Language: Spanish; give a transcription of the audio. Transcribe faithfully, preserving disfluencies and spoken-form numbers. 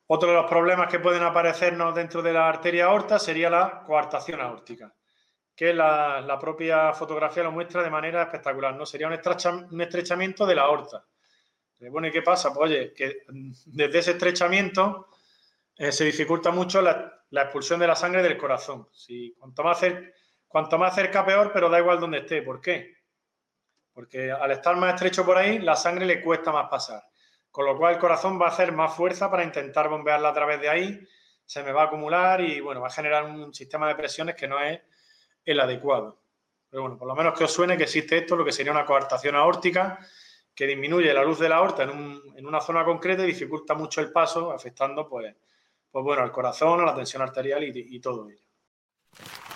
Otro de los problemas que pueden aparecernos dentro de la arteria aorta sería la coartación aórtica, que la, la propia fotografía lo muestra de manera espectacular, ¿no? Sería un, estrecha, un estrechamiento de la aorta. Bueno, ¿y qué pasa? Pues oye, que desde ese estrechamiento eh, se dificulta mucho la, la expulsión de la sangre del corazón. Si, cuanto, más cerca, cuanto más cerca, peor, pero da igual donde esté. ¿Por qué? Porque al estar más estrecho por ahí, la sangre le cuesta más pasar. Con lo cual el corazón va a hacer más fuerza para intentar bombearla a través de ahí, se me va a acumular y, bueno, va a generar un sistema de presiones que no es el adecuado. Pero, bueno, por lo menos que os suene que existe esto, lo que sería una coartación aórtica, que disminuye la luz de la aorta en, un, en una zona concreta y dificulta mucho el paso, afectando, pues, pues bueno, al corazón, a la tensión arterial y, y todo ello.